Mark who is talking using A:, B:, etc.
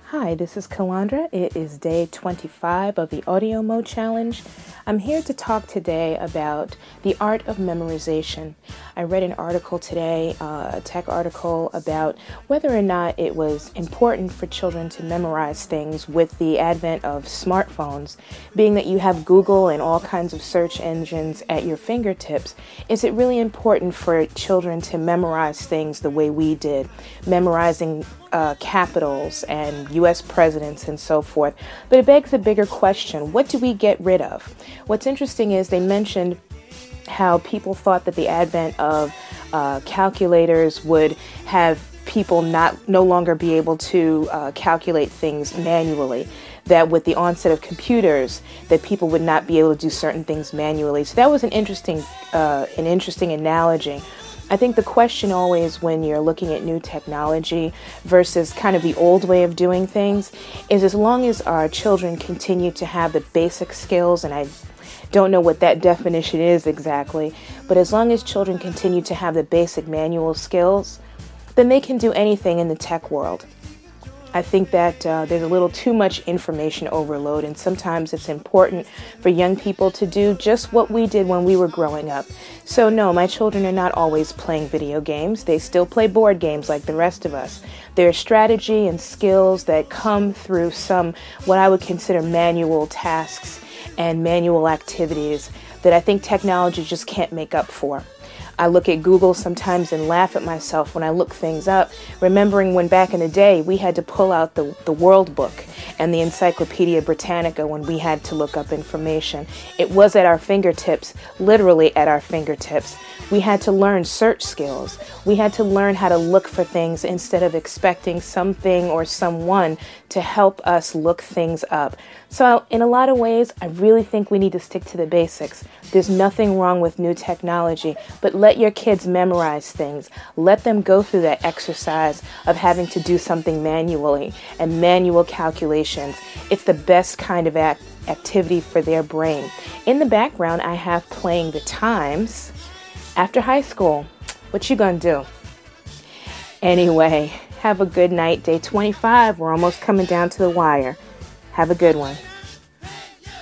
A: Hi, this is Kalandra. It is day 25 of the Audio Mode Challenge. I'm here to talk today about the art of memorization. I read an article today, a tech article, about whether or not it was important for children to memorize things with the advent of smartphones. Being that you have Google and all kinds of search engines at your fingertips, is it really important for children to memorize things the way we did, memorizing capitals and U.S. presidents and so forth? But it begs a bigger question. What do we get rid of? What's interesting is they mentioned how people thought that the advent of calculators would have people no longer be able to calculate things manually. That with the onset of computers, that people would not be able to do certain things manually. So that was an interesting analogy. I think the question always when you're looking at new technology versus kind of the old way of doing things is, as long as our children continue to have the basic skills, and I don't know what that definition is exactly, but as long as children continue to have the basic manual skills, then they can do anything in the tech world. I think that there's a little too much information overload, and sometimes it's important for young people to do just what we did when we were growing up. So no, my children are not always playing video games. They still play board games like the rest of us. There are strategy and skills that come through some what I would consider manual tasks and manual activities that I think technology just can't make up for. I look at Google sometimes and laugh at myself when I look things up, remembering when back in the day we had to pull out the World Book and the Encyclopedia Britannica when we had to look up information. It was at our fingertips, literally at our fingertips. We had to learn search skills. We had to learn how to look for things instead of expecting something or someone to help us look things up. So in a lot of ways, I really think we need to stick to the basics. There's nothing wrong with new technology, but let your kids memorize things. Let them go through that exercise of having to do something manually and manual calculations. It's the best kind of activity for their brain. In the background, I have playing The Times after high school. What you gonna do? Anyway, have a good night. Day 25, we're almost coming down to the wire. Have a good one.